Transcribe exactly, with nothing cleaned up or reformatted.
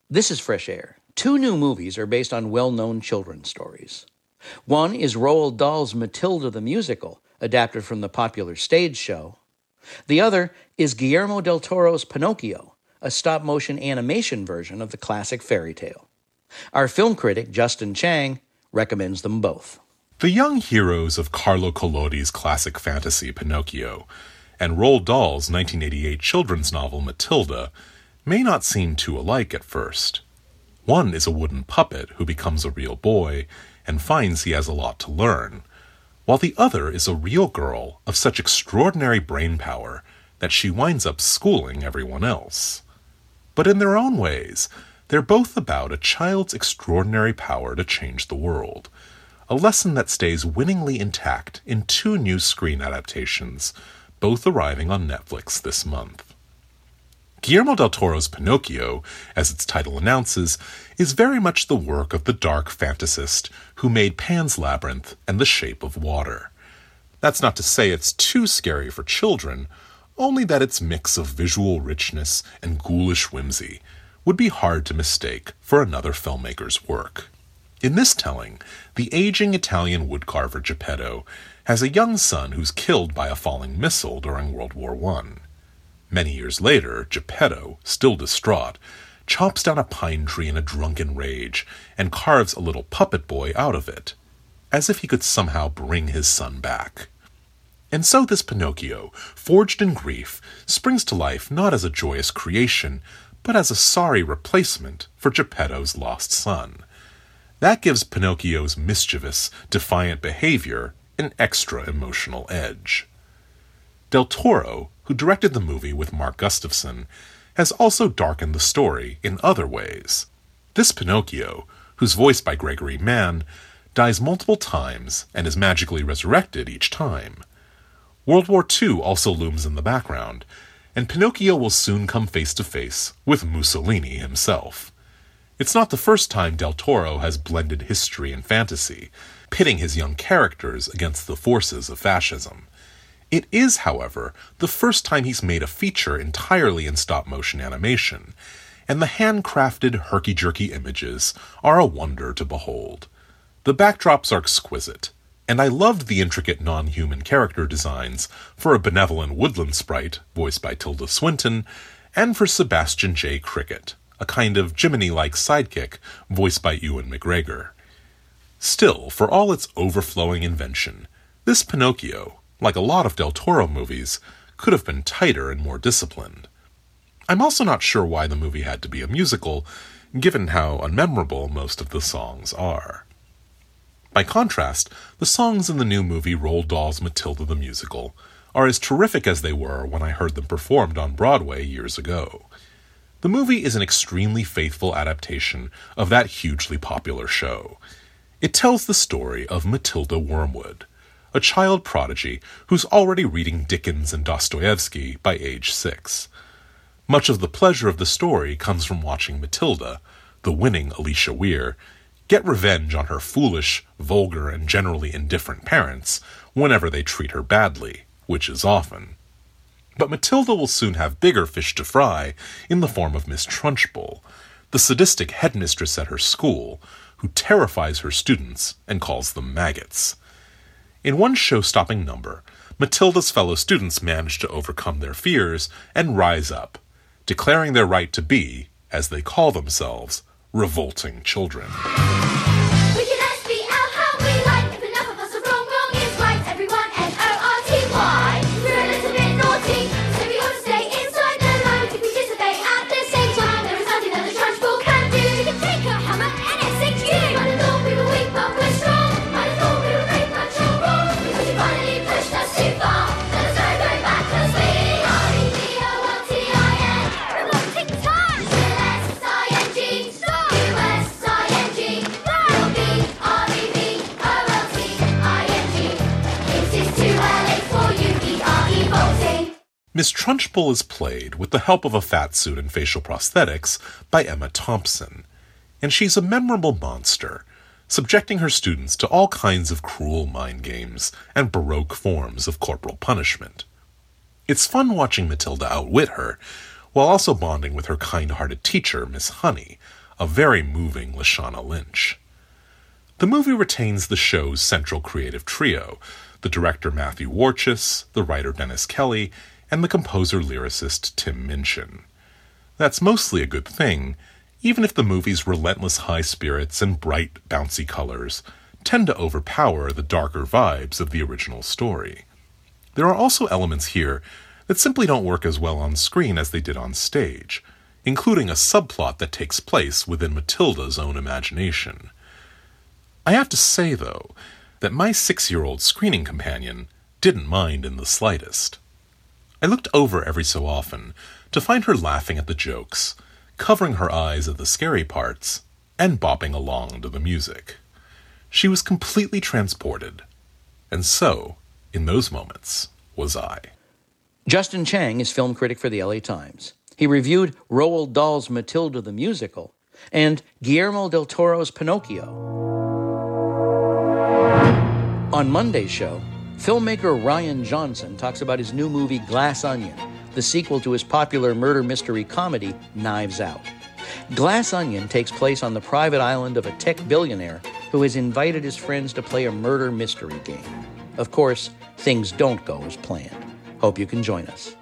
This is Fresh Air. Two new movies are based on well-known children's stories. One is Roald Dahl's Matilda the Musical, adapted from the popular stage show. The other is Guillermo del Toro's Pinocchio, a stop-motion animation version of the classic fairy tale. Our film critic, Justin Chang, recommends them both. The young heroes of Carlo Collodi's classic fantasy Pinocchio and Roald Dahl's nineteen eighty-eight children's novel Matilda may not seem too alike at first. One is a wooden puppet who becomes a real boy and finds he has a lot to learn, while the other is a real girl of such extraordinary brainpower that she winds up schooling everyone else. But in their own ways, they're both about a child's extraordinary power to change the world, a lesson that stays winningly intact in two new screen adaptations, both arriving on Netflix this month. Guillermo del Toro's Pinocchio, as its title announces, is very much the work of the dark fantasist who made Pan's Labyrinth and The Shape of Water. That's not to say it's too scary for children, only that its mix of visual richness and ghoulish whimsy would be hard to mistake for another filmmaker's work. In this telling, the aging Italian woodcarver Geppetto has a young son who's killed by a falling missile during World War One. Many years later, Geppetto, still distraught, chops down a pine tree in a drunken rage and carves a little puppet boy out of it, as if he could somehow bring his son back. And so this Pinocchio, forged in grief, springs to life not as a joyous creation, but as a sorry replacement for Geppetto's lost son. That gives Pinocchio's mischievous, defiant behavior an extra emotional edge. Del Toro, who directed the movie with Mark Gustafson, has also darkened the story in other ways. This Pinocchio, who's voiced by Gregory Mann, dies multiple times and is magically resurrected each time. World War Two also looms in the background, and Pinocchio will soon come face to face with Mussolini himself. It's not the first time Del Toro has blended history and fantasy, pitting his young characters against the forces of fascism. It is, however, the first time he's made a feature entirely in stop-motion animation, and the handcrafted, herky-jerky images are a wonder to behold. The backdrops are exquisite, and I loved the intricate non-human character designs for a benevolent woodland sprite, voiced by Tilda Swinton, and for Sebastian J. Cricket, a kind of Jiminy-like sidekick, voiced by Ewan McGregor. Still, for all its overflowing invention, this Pinocchio, like a lot of Del Toro movies, could have been tighter and more disciplined. I'm also not sure why the movie had to be a musical, given how unmemorable most of the songs are. By contrast, the songs in the new movie Roald Dahl's Matilda the Musical are as terrific as they were when I heard them performed on Broadway years ago. The movie is an extremely faithful adaptation of that hugely popular show. It tells the story of Matilda Wormwood, a child prodigy who's already reading Dickens and Dostoevsky by age six. Much of the pleasure of the story comes from watching Matilda, the winning Alicia Weir, get revenge on her foolish, vulgar, and generally indifferent parents whenever they treat her badly, which is often. But Matilda will soon have bigger fish to fry in the form of Miss Trunchbull, the sadistic headmistress at her school, who terrifies her students and calls them maggots. In one show-stopping number, Matilda's fellow students manage to overcome their fears and rise up, declaring their right to be, as they call themselves, revolting children. We can S B L how we like. If enough of us are wrong, wrong is right. Everyone N O R T Y. We're a little bit naughty, so we ought to stay inside the load. If we disobey at the same time, there is nothing that the Trunchbull can do. We can take a hammer and execute. Might have thought we were weak, but we're strong. Might have thought we were brave, but you're wrong. Because you finally pushed us too far. Let us know, go back, 'cause we are E V O L T I N. Revolting time. S I N G. Stop. U S I N G. You'll be R E V O L T I N G. It is too early for you, we are evolting. Miss Trunchbull is played, with the help of a fat suit and facial prosthetics, by Emma Thompson, and she's a memorable monster, subjecting her students to all kinds of cruel mind games and baroque forms of corporal punishment. It's fun watching Matilda outwit her, while also bonding with her kind-hearted teacher, Miss Honey, a very moving Lashana Lynch. The movie retains the show's central creative trio, the director Matthew Warchus, the writer Dennis Kelly, and the composer-lyricist Tim Minchin. That's mostly a good thing, even if the movie's relentless high spirits and bright, bouncy colors tend to overpower the darker vibes of the original story. There are also elements here that simply don't work as well on screen as they did on stage, including a subplot that takes place within Matilda's own imagination. I have to say, though, that my six-year-old screening companion didn't mind in the slightest. I looked over every so often to find her laughing at the jokes, covering her eyes at the scary parts, and bopping along to the music. She was completely transported, and so, in those moments, was I. Justin Chang is film critic for the L A Times. He reviewed Roald Dahl's Matilda the Musical and Guillermo del Toro's Pinocchio. On Monday's show, filmmaker Ryan Johnson talks about his new movie Glass Onion, the sequel to his popular murder mystery comedy Knives Out. Glass Onion takes place on the private island of a tech billionaire who has invited his friends to play a murder mystery game. Of course, things don't go as planned. Hope you can join us.